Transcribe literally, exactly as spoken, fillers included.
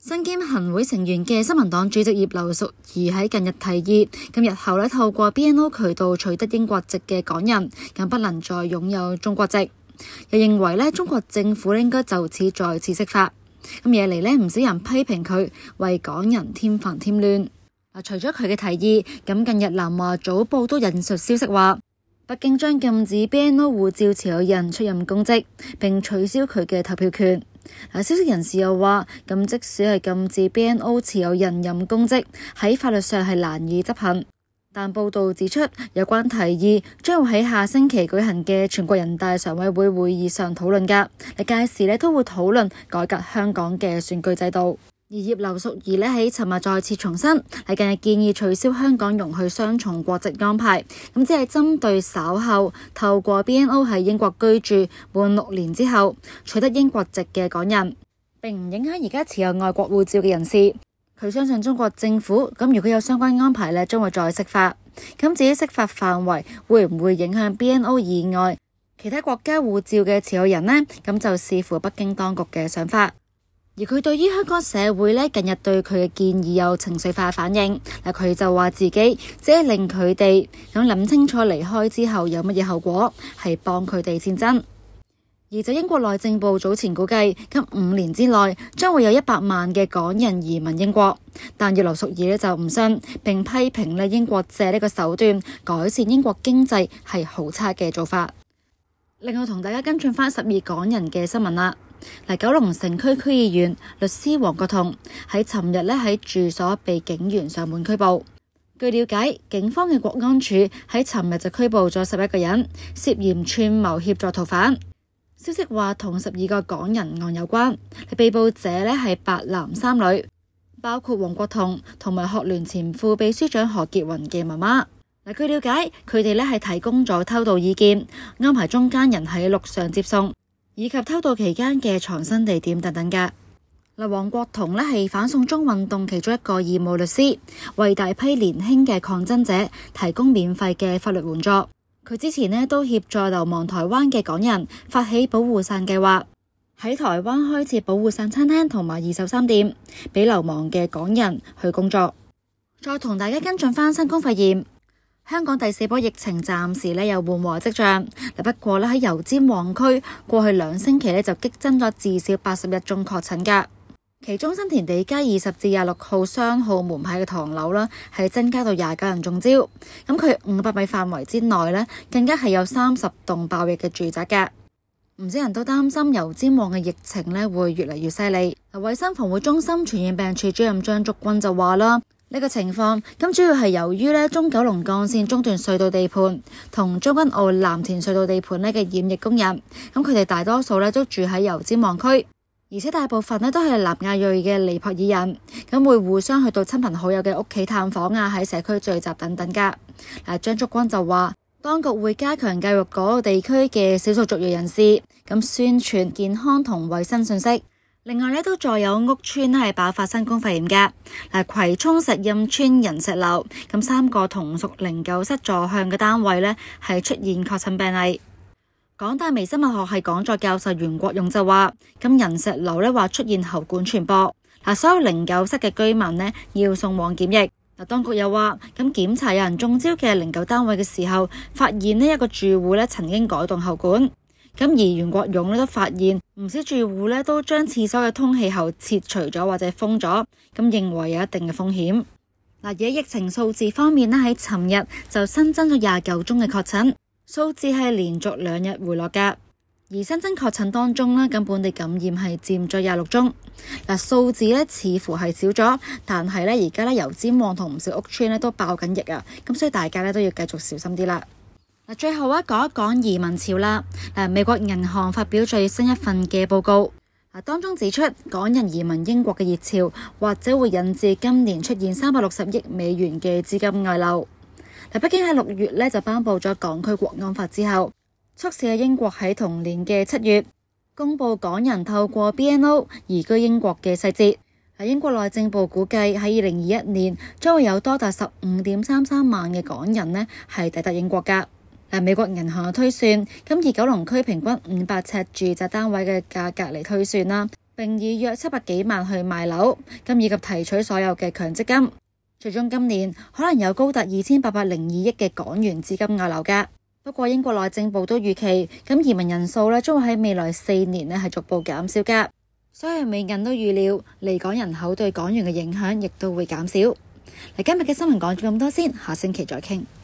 身兼行會成員嘅新民黨主席葉劉淑儀喺近日提議，咁日後咧透過 B N O 渠道取得英國籍嘅港人，咁不能再擁有中國籍。又認為咧中國政府應該就此再次釋法。咁惹嚟咧唔少人批評佢為港人添煩添亂。嗱，除咗佢嘅提議，咁近日南華早報都引述消息話，北京將禁止 B N O 護照持有人出任公職，並取消佢嘅投票權。嗱，消息人士又話，咁即使係禁止 B N O 持有人任公職，喺法律上係難以執行。但報道指出，有關提議將會喺下星期舉行嘅全國人大常委會會議上討論㗎。屆時咧都會討論改革香港嘅選舉制度。而葉劉淑儀咧喺尋日再次重申，係近日建議取消香港容許雙重國籍安排，咁只係針對稍後透過 B N O 喺英國居住滿六年之後取得英國籍嘅港人，並唔影響而家持有外國護照嘅人士。佢相信中國政府咁如果有相關安排咧，將會再釋法。咁至於釋法範圍會唔會影響 B N O 以外其他國家護照嘅持有人呢？咁就視乎北京當局嘅想法。而佢對於香港社會咧近日對佢嘅建議有情緒化反應，嗱佢就話自己只係令佢哋咁諗清楚離開之後有乜嘢後果，係幫佢哋戰爭。而就英國內政部早前估計，今五年之內將會有一百萬嘅港人移民英國，但葉劉淑儀咧就唔信，並批評咧英國借呢個手段改善英國經濟係好差嘅做法。另外同大家跟進翻十二港人嘅新聞啦。嗱，九龍城區區議員律師黃國同喺尋日咧喺住所被警員上門拘捕。據了解，警方嘅國安處喺尋日就拘捕咗十一個人，涉嫌串謀協助逃犯。消息話同十二個港人案有關，被捕者咧係八男三女，包括黃國同同埋學聯前副秘書長何潔雲嘅媽媽。嗱，據了解，佢哋咧係提供咗偷渡意見，安排中間人喺陸上接送，以及偷渡期間嘅藏身地點等等嘅。嗱，黃國同咧係反送中運動其中一個義務律師，為大批年輕嘅抗爭者提供免費嘅法律援助。佢之前咧都協助流亡台灣嘅港人發起保護傘計劃，喺台灣開設保護傘餐廳同埋二手衫店，俾流亡嘅港人去工作。再同大家跟進翻新冠肺炎。香港第四波疫情暫時咧有緩和跡象，不過咧喺油尖旺區過去兩星期咧就激增咗至少八十一宗確診㗎。其中新填地街二十至廿六號雙號門牌嘅唐樓啦，係增加到廿九人中招。咁佢五百米範圍之內咧，更加係有三十棟爆疫嘅住宅㗎。唔少人都擔心油尖旺嘅疫情咧會越嚟越犀利。衛生防護中心傳染病處主任張竹君就話啦，呢個情況咁主要係由於咧中九龍幹線中段隧道地盤同將軍澳藍田隧道地盤咧嘅染疫工人，咁佢哋大多數咧都住喺油尖旺區。而且大部分咧都係南亞裔嘅尼泊爾人，咁會互相去到親朋好友嘅屋企探訪啊，喺社區聚集等等噶。嗱，張竹君就話，當局會加強教育嗰個地區嘅少數族裔人士，咁宣傳健康同衛生信息。另外咧，都再有屋邨係爆發新冠肺炎嘅。嗱，葵涌石蔭邨仁石樓，咁三個同屬零九室座向嘅單位咧係出現確診病例。港大微生物學系講座教授袁國勇就話，咁仁石樓咧話出現喉管傳播，嗱，所有零九室嘅居民呢要送往檢疫。嗱，當局又話，咁檢查有人中招嘅零九單位嘅時候，發現呢一個住戶咧曾經改動喉管，咁而袁國勇咧都發現唔少住戶咧都將廁所嘅通氣喉切除咗或者封咗，咁認為有一定嘅風險。嗱，而喺疫情數字方面呢，喺尋日就新增咗廿九宗嘅確診。數字係連續兩日回落㗎，而新增確診當中呢，咁本地感染係佔咗廿六宗。嗱，數字呢似乎係少咗，但係呢而家呢油尖旺同唔少屋邨呢都爆緊疫啊，咁所以大家呢都要繼續小心啲啦。嗱，最後啊講一講移民潮啦。嗱，美國銀行發表最新一份嘅報告，嗱當中指出港人移民英國嘅熱潮，或者會引致今年出現三百六十億美元嘅資金外流。北京喺六月咧就頒布咗港區國安法之後，促使喺英國喺同年嘅七月公布港人透過 B N O 移居英國嘅細節。喺英國內政部估計喺二零二一年將會有多達十五點三三萬嘅港人呢係抵達英國噶。誒，美國銀行嘅推算，咁以九龍區平均五百尺住宅單位嘅價格嚟推算啦， 並以約七百幾萬去賣樓，咁以及提取所有嘅強積金。最終今年可能有高達二千八百零二億嘅港元資金外流㗎。不過英國內政部都預期，咁移民人數呢將會喺未來四年呢係逐步減少㗎。所有美銀都預料離港人口對港元嘅影響亦都會減少。嚟今日嘅新聞講咗咁多先，下星期再傾。